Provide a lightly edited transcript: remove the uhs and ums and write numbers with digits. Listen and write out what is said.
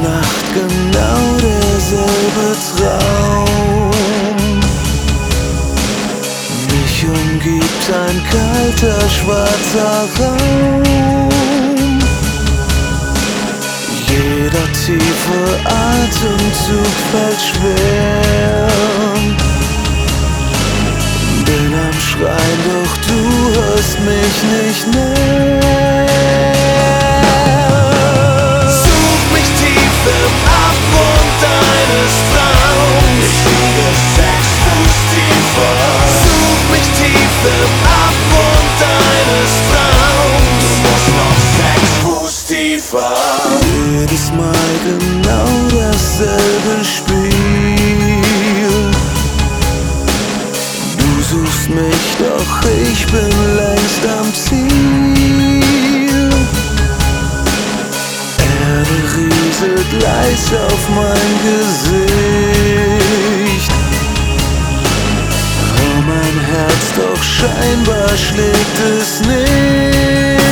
Nacht genau derselbe Traum. Mich umgibt ein kalter, schwarzer Raum. Jeder tiefe Atemzug fällt schwer. Bin am Schreien, doch du hörst mich nicht mehr. Such mich tief im Abgrund deines Traums. Ich liege 6 Fuß tiefer. Such mich tief im Abgrund deines Traums. Du musst noch 6 Fuß tiefer. Jedes Mal genau dasselbe Spiel. Du suchst mich, doch ich bin längst am Ziel. Erde rieselt leise auf mein Gesicht. Oh mein Herz, doch scheinbar schlägt es nicht.